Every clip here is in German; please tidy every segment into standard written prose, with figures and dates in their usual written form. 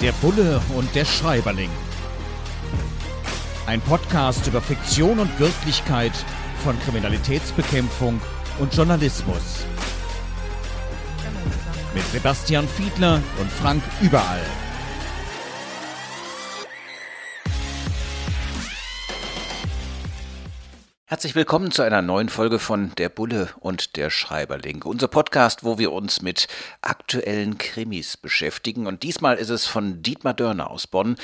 Der Bulle und der Schreiberling. Ein Podcast über Fiktion und Wirklichkeit von Kriminalitätsbekämpfung und Journalismus. Mit Sebastian Fiedler und Frank Überall. Herzlich willkommen zu einer neuen Folge von Der Bulle und der Schreiberling. Unser Podcast, wo wir uns mit aktuellen Krimis beschäftigen. Und diesmal ist es von Dietmar Dörner aus Bonn,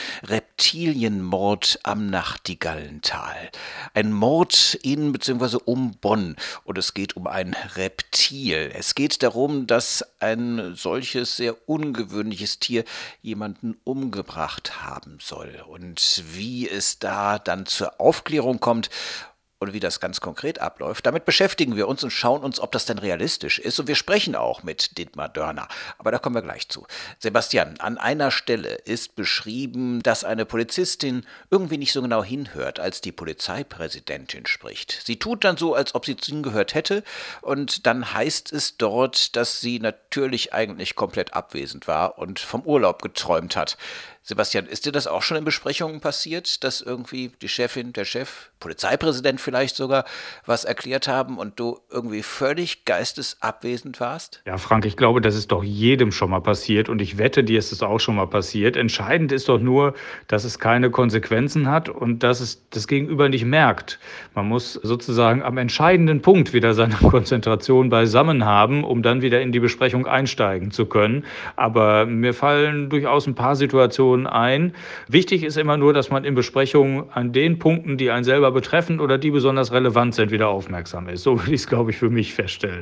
Reptilienmord am Nachtigallental. Ein Mord in bzw. um Bonn. Und es geht um ein Reptil. Es geht darum, dass ein solches sehr ungewöhnliches Tier jemanden umgebracht haben soll. Und wie es da dann zur Aufklärung kommt und wie das ganz konkret abläuft, damit beschäftigen wir uns und schauen uns, ob das denn realistisch ist. Und wir sprechen auch mit Dietmar Dörner. Aber da kommen wir gleich zu. Sebastian, an einer Stelle ist beschrieben, dass eine Polizistin irgendwie nicht so genau hinhört, als die Polizeipräsidentin spricht. Sie tut dann so, als ob sie hingehört hätte. Und dann heißt es dort, dass sie natürlich eigentlich komplett abwesend war und vom Urlaub geträumt hat. Sebastian, ist dir das auch schon in Besprechungen passiert, dass irgendwie die Chefin, der Chef, Polizeipräsident vielleicht sogar, was erklärt haben und du irgendwie völlig geistesabwesend warst? Ja, Frank, ich glaube, das ist doch jedem schon mal passiert und ich wette, dir ist es auch schon mal passiert. Entscheidend ist doch nur, dass es keine Konsequenzen hat und dass es das Gegenüber nicht merkt. Man muss sozusagen am entscheidenden Punkt wieder seine Konzentration beisammen haben, um dann wieder in die Besprechung einsteigen zu können. Aber mir fallen durchaus ein paar Situationen ein. Wichtig ist immer nur, dass man in Besprechungen an den Punkten, die einen selber betreffen oder die besonders relevant sind, wieder aufmerksam ist. So würde ich es, glaube ich, für mich feststellen.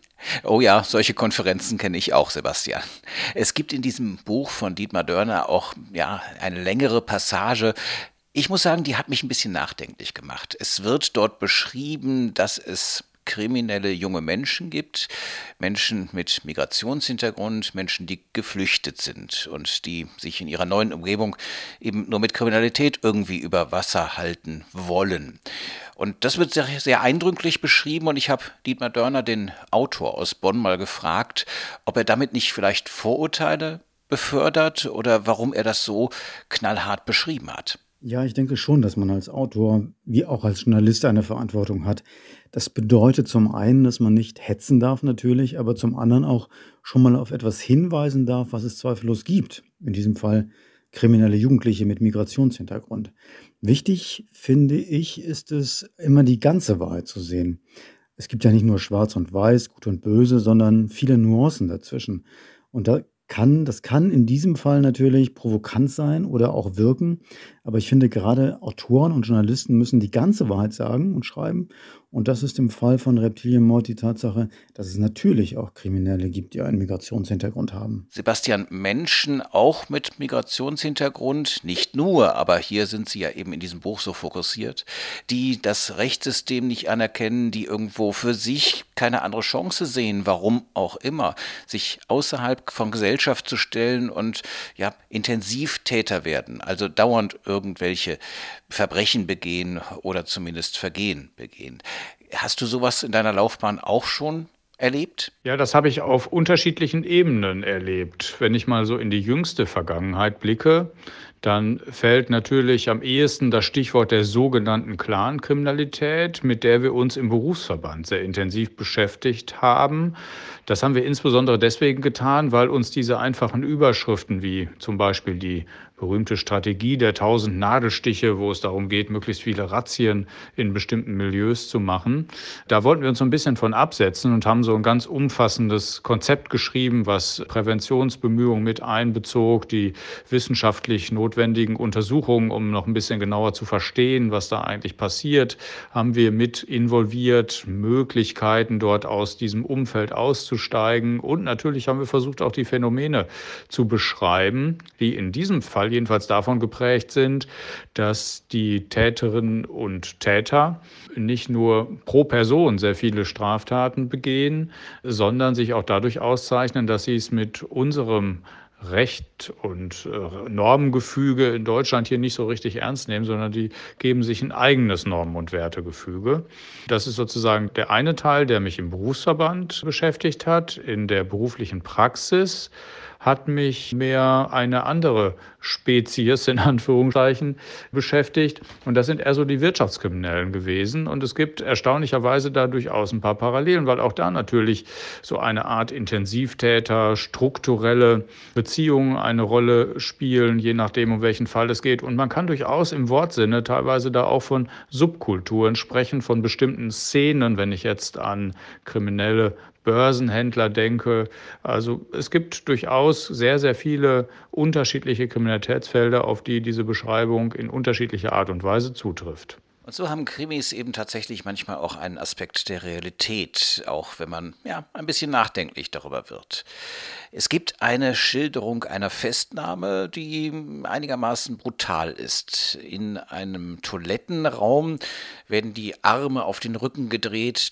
Oh ja, solche Konferenzen kenne ich auch, Sebastian. Es gibt in diesem Buch von Dietmar Dörner auch eine längere Passage. Ich muss sagen, die hat mich ein bisschen nachdenklich gemacht. Es wird dort beschrieben, dass es kriminelle junge Menschen gibt, Menschen mit Migrationshintergrund, Menschen, die geflüchtet sind und die sich in ihrer neuen Umgebung eben nur mit Kriminalität irgendwie über Wasser halten wollen. Und das wird sehr, sehr eindrücklich beschrieben und ich habe Dietmar Dörner, den Autor aus Bonn, mal gefragt, ob er damit nicht vielleicht Vorurteile befördert oder warum er das so knallhart beschrieben hat. Ja, ich denke schon, dass man als Autor wie auch als Journalist eine Verantwortung hat. Das bedeutet zum einen, dass man nicht hetzen darf natürlich, aber zum anderen auch schon mal auf etwas hinweisen darf, was es zweifellos gibt. In diesem Fall kriminelle Jugendliche mit Migrationshintergrund. Wichtig, finde ich, ist es, immer die ganze Wahrheit zu sehen. Es gibt ja nicht nur Schwarz und Weiß, Gut und Böse, sondern viele Nuancen dazwischen. Und das kann in diesem Fall natürlich provokant sein oder auch wirken. Aber ich finde, gerade Autoren und Journalisten müssen die ganze Wahrheit sagen und schreiben. Und das ist im Fall von Reptilienmord die Tatsache, dass es natürlich auch Kriminelle gibt, die einen Migrationshintergrund haben. Sebastian, Menschen auch mit Migrationshintergrund, nicht nur, aber hier sind sie ja eben in diesem Buch so fokussiert, die das Rechtssystem nicht anerkennen, die irgendwo für sich keine andere Chance sehen, warum auch immer, sich außerhalb von Gesellschaft zu stellen und Intensivtäter werden, also dauernd irgendwelche Verbrechen begehen oder zumindest Vergehen begehen. Hast du sowas in deiner Laufbahn auch schon erlebt? Ja, das habe ich auf unterschiedlichen Ebenen erlebt. Wenn ich mal so in die jüngste Vergangenheit blicke, dann fällt natürlich am ehesten das Stichwort der sogenannten Clankriminalität, mit der wir uns im Berufsverband sehr intensiv beschäftigt haben. Das haben wir insbesondere deswegen getan, weil uns diese einfachen Überschriften wie zum Beispiel die berühmte Strategie der 1000 Nadelstiche, wo es darum geht, möglichst viele Razzien in bestimmten Milieus zu machen. Da wollten wir uns so ein bisschen von absetzen und haben so ein ganz umfassendes Konzept geschrieben, was Präventionsbemühungen mit einbezog, die wissenschaftlich notwendigen Untersuchungen, um noch ein bisschen genauer zu verstehen, was da eigentlich passiert, haben wir mit involviert, Möglichkeiten dort aus diesem Umfeld auszusteigen. Und natürlich haben wir versucht, auch die Phänomene zu beschreiben, die in diesem Fall jedenfalls davon geprägt sind, dass die Täterinnen und Täter nicht nur pro Person sehr viele Straftaten begehen, sondern sich auch dadurch auszeichnen, dass sie es mit unserem Recht und Normengefüge in Deutschland hier nicht so richtig ernst nehmen, sondern die geben sich ein eigenes Normen- und Wertegefüge. Das ist sozusagen der eine Teil, der mich im Berufsverband beschäftigt hat. In der beruflichen Praxis hat mich mehr eine andere Spezies in Anführungszeichen beschäftigt. Und das sind eher so die Wirtschaftskriminellen gewesen. Und es gibt erstaunlicherweise da durchaus ein paar Parallelen, weil auch da natürlich so eine Art Intensivtäter, strukturelle Beziehungen eine Rolle spielen, je nachdem, um welchen Fall es geht. Und man kann durchaus im Wortsinne teilweise da auch von Subkulturen sprechen, von bestimmten Szenen, wenn ich jetzt an kriminelle Börsenhändler denke. Also es gibt durchaus sehr, sehr viele unterschiedliche Kriminalitätsfelder, auf die diese Beschreibung in unterschiedlicher Art und Weise zutrifft. Und so haben Krimis eben tatsächlich manchmal auch einen Aspekt der Realität, auch wenn man ein bisschen nachdenklich darüber wird. Es gibt eine Schilderung einer Festnahme, die einigermaßen brutal ist. In einem Toilettenraum werden die Arme auf den Rücken gedreht,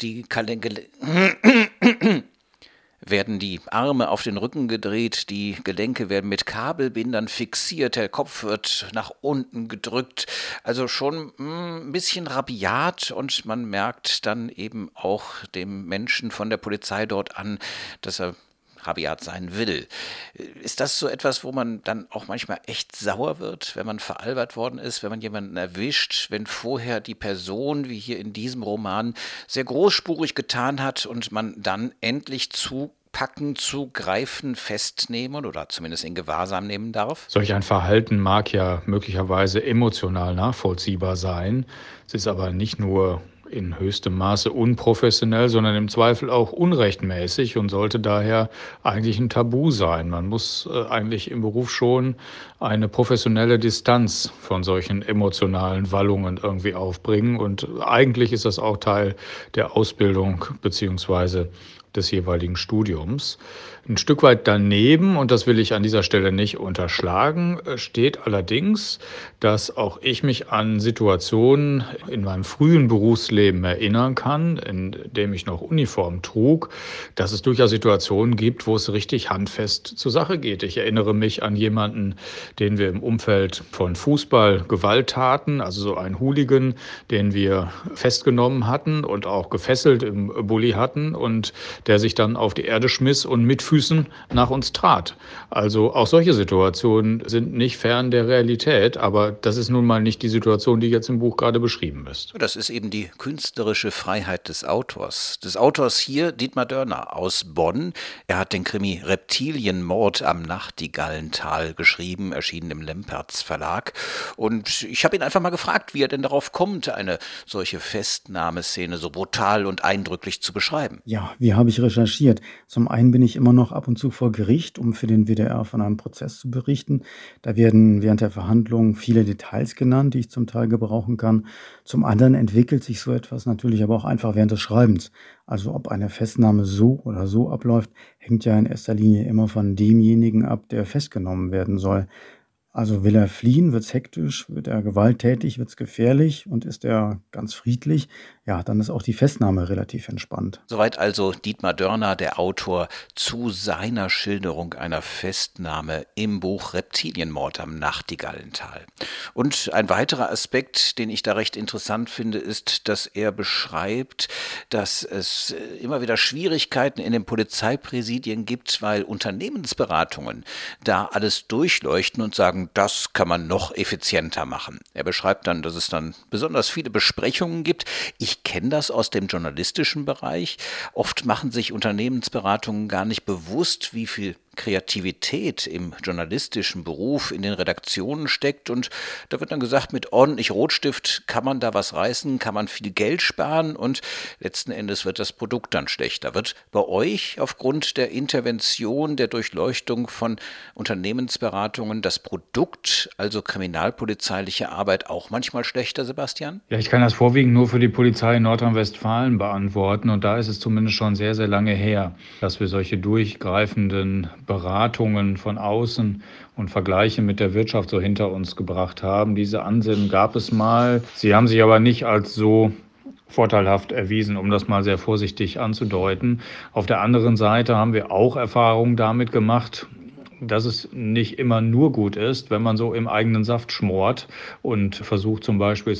die Gelenke werden mit Kabelbindern fixiert, der Kopf wird nach unten gedrückt, also schon ein bisschen rabiat, und man merkt dann eben auch dem Menschen von der Polizei dort an, dass er rabiat sein will. Ist das so etwas, wo man dann auch manchmal echt sauer wird, wenn man veralbert worden ist, wenn man jemanden erwischt, wenn vorher die Person, wie hier in diesem Roman, sehr großspurig getan hat und man dann endlich zupacken, zugreifen, festnehmen oder zumindest in Gewahrsam nehmen darf? Solch ein Verhalten mag ja möglicherweise emotional nachvollziehbar sein. Es ist aber nicht nur in höchstem Maße unprofessionell, sondern im Zweifel auch unrechtmäßig und sollte daher eigentlich ein Tabu sein. Man muss eigentlich im Beruf schon eine professionelle Distanz von solchen emotionalen Wallungen irgendwie aufbringen. Und eigentlich ist das auch Teil der Ausbildung beziehungsweise des jeweiligen Studiums. Ein Stück weit daneben, und das will ich an dieser Stelle nicht unterschlagen, steht allerdings, dass auch ich mich an Situationen in meinem frühen Berufsleben erinnern kann, in dem ich noch Uniform trug, dass es durchaus Situationen gibt, wo es richtig handfest zur Sache geht. Ich erinnere mich an jemanden, den wir im Umfeld von Fußball-Gewalttaten, also so einen Hooligan, den wir festgenommen hatten und auch gefesselt im Bulli hatten und der sich dann auf die Erde schmiss und mit Füßen nach uns trat. Also auch solche Situationen sind nicht fern der Realität, aber das ist nun mal nicht die Situation, die jetzt im Buch gerade beschrieben ist. Das ist eben die künstlerische Freiheit des Autors. Des Autors hier, Dietmar Dörner aus Bonn. Er hat den Krimi Reptilienmord am Nachtigallental geschrieben, erschienen im Lempertz Verlag. Und ich habe ihn einfach mal gefragt, wie er denn darauf kommt, eine solche Festnahmeszene so brutal und eindrücklich zu beschreiben. Ja, wie habe ich recherchiert? Zum einen bin ich immer noch ab und zu vor Gericht, um für den WDR von einem Prozess zu berichten. Da werden während der Verhandlungen viele Details genannt, die ich zum Teil gebrauchen kann. Zum anderen entwickelt sich so etwas natürlich aber auch einfach während des Schreibens. Also ob eine Festnahme so oder so abläuft, hängt ja in erster Linie immer von demjenigen ab, der festgenommen werden soll. Also will er fliehen, wird's hektisch, wird er gewalttätig, wird's gefährlich, und ist er ganz friedlich, ja, dann ist auch die Festnahme relativ entspannt. Soweit also Dietmar Dörner, der Autor, zu seiner Schilderung einer Festnahme im Buch Reptilienmord am Nachtigallental. Und ein weiterer Aspekt, den ich da recht interessant finde, ist, dass er beschreibt, dass es immer wieder Schwierigkeiten in den Polizeipräsidien gibt, weil Unternehmensberatungen da alles durchleuchten und sagen, das kann man noch effizienter machen. Er beschreibt dann, dass es dann besonders viele Besprechungen gibt. Ich kenne das aus dem journalistischen Bereich. Oft machen sich Unternehmensberatungen gar nicht bewusst, wie viel Kreativität im journalistischen Beruf in den Redaktionen steckt, und da wird dann gesagt, mit ordentlich Rotstift kann man da was reißen, kann man viel Geld sparen, und letzten Endes wird das Produkt dann schlechter. Wird bei euch aufgrund der Intervention, der Durchleuchtung von Unternehmensberatungen das Produkt, also kriminalpolizeiliche Arbeit, auch manchmal schlechter, Sebastian? Ja, ich kann das vorwiegend nur für die Polizei in Nordrhein-Westfalen beantworten, und da ist es zumindest schon sehr, sehr lange her, dass wir solche durchgreifenden Beratungen von außen und Vergleiche mit der Wirtschaft so hinter uns gebracht haben. Diese Ansinnen gab es mal. Sie haben sich aber nicht als so vorteilhaft erwiesen, um das mal sehr vorsichtig anzudeuten. Auf der anderen Seite haben wir auch Erfahrungen damit gemacht, dass es nicht immer nur gut ist, wenn man so im eigenen Saft schmort und versucht zum Beispiel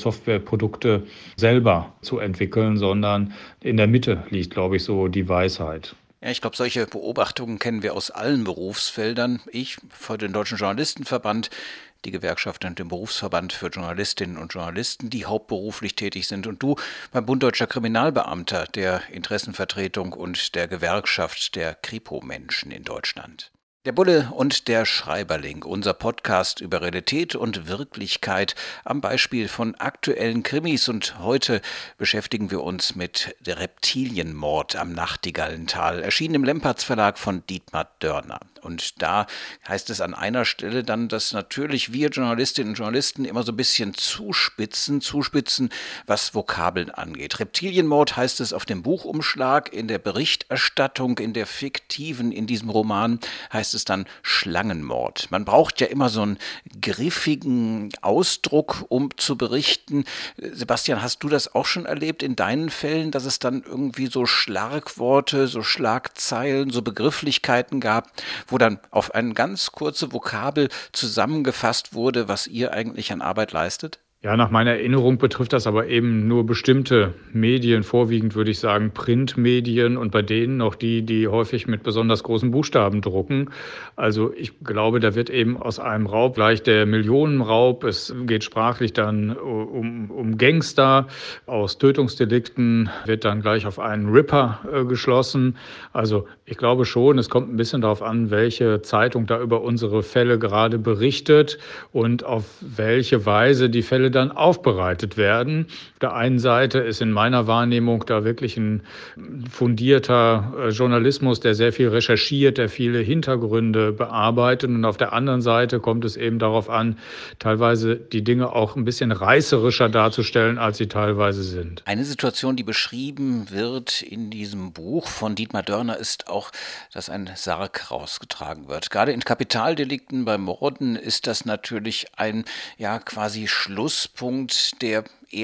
Softwareprodukte selber zu entwickeln, sondern in der Mitte liegt, glaube ich, so die Weisheit. Ja, ich glaube, solche Beobachtungen kennen wir aus allen Berufsfeldern. Ich für den Deutschen Journalistenverband, die Gewerkschaft und den Berufsverband für Journalistinnen und Journalisten, die hauptberuflich tätig sind, und du beim Bund Deutscher Kriminalbeamter, der Interessenvertretung und der Gewerkschaft der Kripo-Menschen in Deutschland. Der Bulle und der Schreiberling, unser Podcast über Realität und Wirklichkeit am Beispiel von aktuellen Krimis. Und heute beschäftigen wir uns mit der Reptilienmord am Nachtigallental, erschienen im Lempertz Verlag von Dietmar Dörner. Und da heißt es an einer Stelle dann, dass natürlich wir Journalistinnen und Journalisten immer so ein bisschen zuspitzen, was Vokabeln angeht. Reptilienmord heißt es auf dem Buchumschlag, in der Berichterstattung, in der fiktiven, in diesem Roman heißt es dann Schlangenmord. Man braucht ja immer so einen griffigen Ausdruck, um zu berichten. Sebastian, hast du das auch schon erlebt in deinen Fällen, dass es dann irgendwie so Schlagworte, so Schlagzeilen, so Begrifflichkeiten gab, wo dann auf eine ganz kurze Vokabel zusammengefasst wurde, was ihr eigentlich an Arbeit leistet? Ja, nach meiner Erinnerung betrifft das aber eben nur bestimmte Medien, vorwiegend würde ich sagen Printmedien und bei denen noch die häufig mit besonders großen Buchstaben drucken. Also ich glaube, da wird eben aus einem Raub gleich der Millionenraub. Es geht sprachlich dann um Gangster. Aus Tötungsdelikten wird dann gleich auf einen Ripper geschlossen. Also ich glaube schon, es kommt ein bisschen darauf an, welche Zeitung da über unsere Fälle gerade berichtet und auf welche Weise die Fälle dann aufbereitet werden. Auf der einen Seite ist in meiner Wahrnehmung da wirklich ein fundierter Journalismus, der sehr viel recherchiert, der viele Hintergründe bearbeitet. Und auf der anderen Seite kommt es eben darauf an, teilweise die Dinge auch ein bisschen reißerischer darzustellen, als sie teilweise sind. Eine Situation, die beschrieben wird in diesem Buch von Dietmar Dörner, ist auch, dass ein Sarg rausgetragen wird. Gerade in Kapitaldelikten bei Morden ist das natürlich ein quasi Schlusspunkt der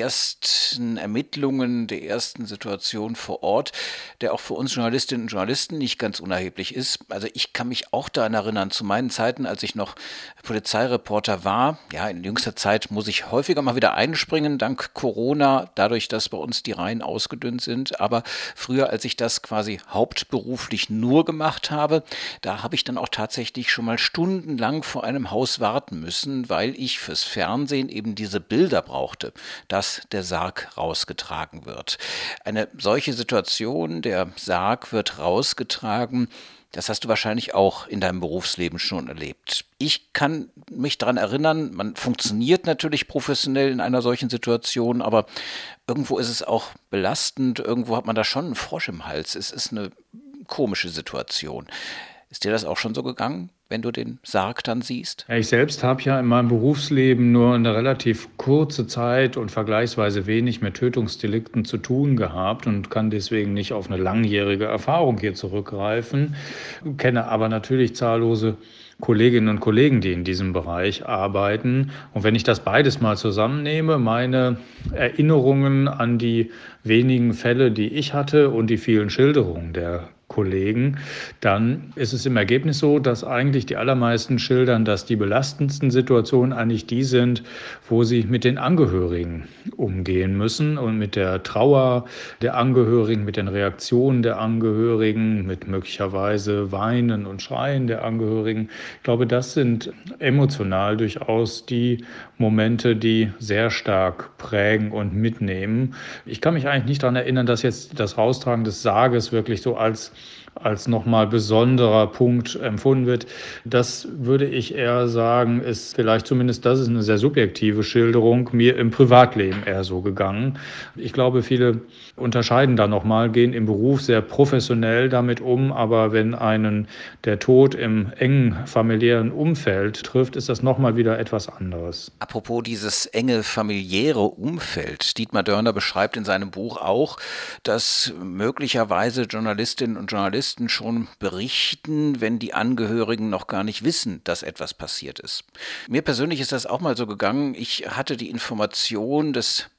ersten Ermittlungen, der ersten Situation vor Ort, der auch für uns Journalistinnen und Journalisten nicht ganz unerheblich ist. Also ich kann mich auch daran erinnern, zu meinen Zeiten, als ich noch Polizeireporter war. Ja, in jüngster Zeit muss ich häufiger mal wieder einspringen, dank Corona, dadurch, dass bei uns die Reihen ausgedünnt sind. Aber früher, als ich das quasi hauptberuflich nur gemacht habe, da habe ich dann auch tatsächlich schon mal stundenlang vor einem Haus warten müssen, weil ich fürs Fernsehen eben diese Bilder brauchte, dass der Sarg rausgetragen wird. Eine solche Situation, der Sarg wird rausgetragen, das hast du wahrscheinlich auch in deinem Berufsleben schon erlebt. Ich kann mich daran erinnern, man funktioniert natürlich professionell in einer solchen Situation, aber irgendwo ist es auch belastend, irgendwo hat man da schon einen Frosch im Hals. Es ist eine komische Situation. Ist dir das auch schon so gegangen, wenn du den Sarg dann siehst? Ja, ich selbst habe ja in meinem Berufsleben nur eine relativ kurze Zeit und vergleichsweise wenig mit Tötungsdelikten zu tun gehabt und kann deswegen nicht auf eine langjährige Erfahrung hier zurückgreifen, kenne aber natürlich zahllose Kolleginnen und Kollegen, die in diesem Bereich arbeiten. Und wenn ich das beides mal zusammennehme, meine Erinnerungen an die wenigen Fälle, die ich hatte und die vielen Schilderungen der Kollegen, dann ist es im Ergebnis so, dass eigentlich die allermeisten schildern, dass die belastendsten Situationen eigentlich die sind, wo sie mit den Angehörigen umgehen müssen und mit der Trauer der Angehörigen, mit den Reaktionen der Angehörigen, mit möglicherweise Weinen und Schreien der Angehörigen. Ich glaube, das sind emotional durchaus die Momente, die sehr stark prägen und mitnehmen. Ich kann mich eigentlich nicht daran erinnern, dass jetzt das Raustragen des Sarges wirklich so als nochmal besonderer Punkt empfunden wird. Das würde ich eher sagen, ist vielleicht zumindest, das ist eine sehr subjektive Schilderung, mir im Privatleben eher so gegangen. Ich glaube, viele unterscheiden da nochmal, gehen im Beruf sehr professionell damit um, aber wenn einen der Tod im engen familiären Umfeld trifft, ist das nochmal wieder etwas anderes. Apropos dieses enge familiäre Umfeld, Dietmar Dörner beschreibt in seinem Buch auch, dass möglicherweise Journalistinnen und Journalisten schon berichten, wenn die Angehörigen noch gar nicht wissen, dass etwas passiert ist. Mir persönlich ist das auch mal so gegangen. Ich hatte die Information des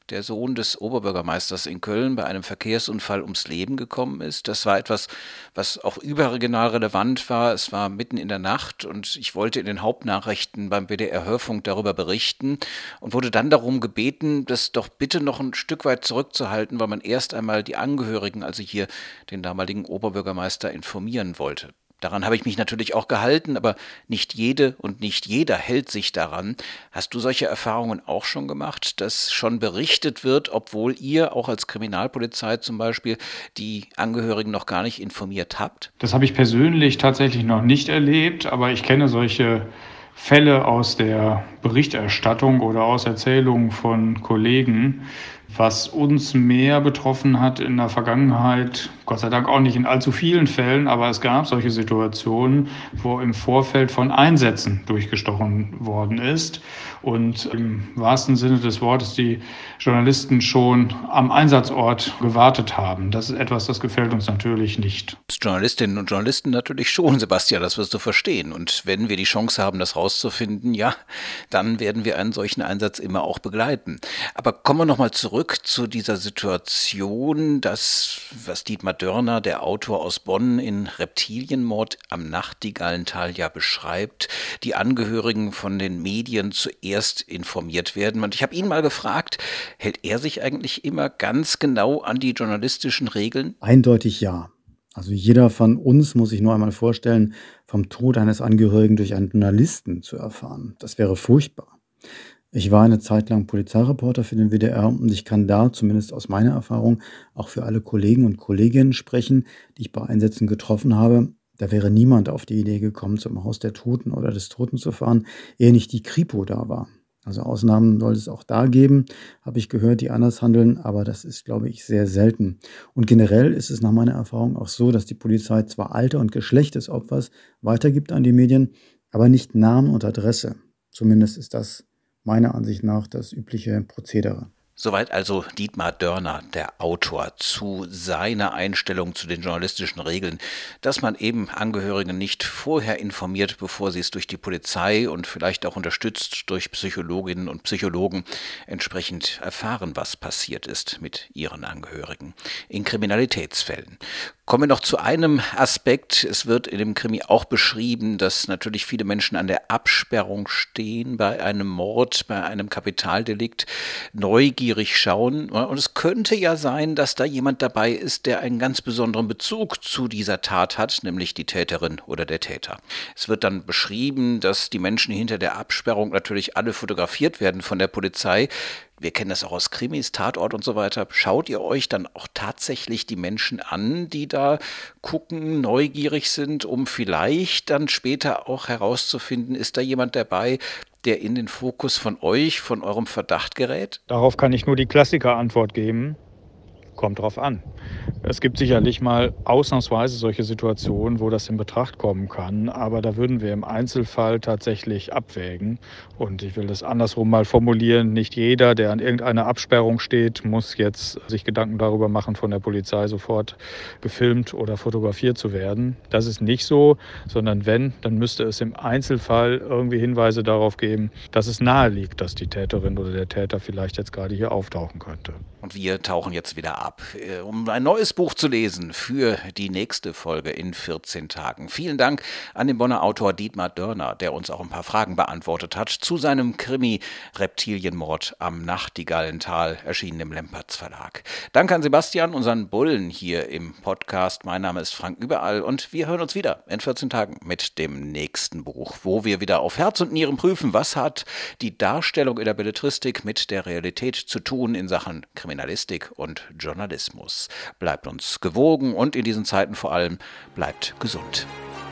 der Sohn des Oberbürgermeisters in Köln, bei einem Verkehrsunfall ums Leben gekommen ist. Das war etwas, was auch überregional relevant war. Es war mitten in der Nacht und ich wollte in den Hauptnachrichten beim WDR-Hörfunk darüber berichten und wurde dann darum gebeten, das doch bitte noch ein Stück weit zurückzuhalten, weil man erst einmal die Angehörigen, also hier den damaligen Oberbürgermeister, informieren wollte. Daran habe ich mich natürlich auch gehalten, aber nicht jede und nicht jeder hält sich daran. Hast du solche Erfahrungen auch schon gemacht, dass schon berichtet wird, obwohl ihr auch als Kriminalpolizei zum Beispiel die Angehörigen noch gar nicht informiert habt? Das habe ich persönlich tatsächlich noch nicht erlebt, aber ich kenne solche Fälle aus der Berichterstattung oder aus Erzählungen von Kollegen. Was uns mehr betroffen hat in der Vergangenheit, Gott sei Dank auch nicht in allzu vielen Fällen, aber es gab solche Situationen, wo im Vorfeld von Einsätzen durchgestochen worden ist und im wahrsten Sinne des Wortes die Journalisten schon am Einsatzort gewartet haben. Das ist etwas, das gefällt uns natürlich nicht. Journalistinnen und Journalisten natürlich schon, Sebastian, das wirst du verstehen. Und wenn wir die Chance haben, das rauszufinden, ja, dann werden wir einen solchen Einsatz immer auch begleiten. Aber kommen wir nochmal zurück zu dieser Situation, das, was Dietmar Dörner, der Autor aus Bonn, in Reptilienmord am Nachtigallental ja beschreibt, die Angehörigen von den Medien zuerst informiert werden. Und ich habe ihn mal gefragt, hält er sich eigentlich immer ganz genau an die journalistischen Regeln? Eindeutig ja. Also jeder von uns muss sich nur einmal vorstellen, vom Tod eines Angehörigen durch einen Journalisten zu erfahren. Das wäre furchtbar. Ich war eine Zeit lang Polizeireporter für den WDR und ich kann da, zumindest aus meiner Erfahrung, auch für alle Kollegen und Kolleginnen sprechen, die ich bei Einsätzen getroffen habe. Da wäre niemand auf die Idee gekommen, zum Haus der Toten oder des Toten zu fahren, ehe nicht die Kripo da war. Also Ausnahmen soll es auch da geben, habe ich gehört, die anders handeln, aber das ist, glaube ich, sehr selten. Und generell ist es nach meiner Erfahrung auch so, dass die Polizei zwar Alter und Geschlecht des Opfers weitergibt an die Medien, aber nicht Namen und Adresse. Zumindest ist das meiner Ansicht nach das übliche Prozedere. Soweit also Dietmar Dörner, der Autor, zu seiner Einstellung zu den journalistischen Regeln, dass man eben Angehörige nicht vorher informiert, bevor sie es durch die Polizei und vielleicht auch unterstützt durch Psychologinnen und Psychologen entsprechend erfahren, was passiert ist mit ihren Angehörigen in Kriminalitätsfällen. Kommen wir noch zu einem Aspekt. Es wird in dem Krimi auch beschrieben, dass natürlich viele Menschen an der Absperrung stehen bei einem Mord, bei einem Kapitaldelikt, neugierig schauen. Und es könnte ja sein, dass da jemand dabei ist, der einen ganz besonderen Bezug zu dieser Tat hat, nämlich die Täterin oder der Täter. Es wird dann beschrieben, dass die Menschen hinter der Absperrung natürlich alle fotografiert werden von der Polizei. Wir kennen das auch aus Krimis, Tatort und so weiter. Schaut ihr euch dann auch tatsächlich die Menschen an, die da gucken, neugierig sind, um vielleicht dann später auch herauszufinden, ist da jemand dabei, der in den Fokus von euch, von eurem Verdacht gerät? Darauf kann ich nur die Klassiker-Antwort geben. Kommt drauf an. Es gibt sicherlich mal ausnahmsweise solche Situationen, wo das in Betracht kommen kann, aber da würden wir im Einzelfall tatsächlich abwägen. Und ich will das andersrum mal formulieren. Nicht jeder, der an irgendeiner Absperrung steht, muss jetzt sich Gedanken darüber machen, von der Polizei sofort gefilmt oder fotografiert zu werden. Das ist nicht so, sondern wenn, dann müsste es im Einzelfall irgendwie Hinweise darauf geben, dass es nahe liegt, dass die Täterin oder der Täter vielleicht jetzt gerade hier auftauchen könnte. Und wir tauchen jetzt wieder ab, um ein neues Buch zu lesen für die nächste Folge in 14 Tagen. Vielen Dank an den Bonner Autor Dietmar Dörner, der uns auch ein paar Fragen beantwortet hat zu seinem Krimi Reptilienmord am Nachtigallental, erschienen im Lempertz Verlag. Danke an Sebastian, unseren Bullen hier im Podcast. Mein Name ist Frank Überall und wir hören uns wieder in 14 Tagen mit dem nächsten Buch, wo wir wieder auf Herz und Nieren prüfen, was hat die Darstellung in der Belletristik mit der Realität zu tun in Sachen Kriminalistik und Journalismus. Bleibt uns gewogen und in diesen Zeiten vor allem bleibt gesund.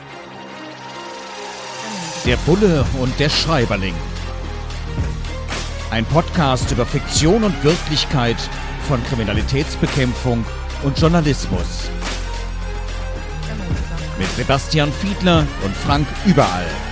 Der Bulle und der Schreiberling. Ein Podcast über Fiktion und Wirklichkeit von Kriminalitätsbekämpfung und Journalismus. Mit Sebastian Fiedler und Frank Überall.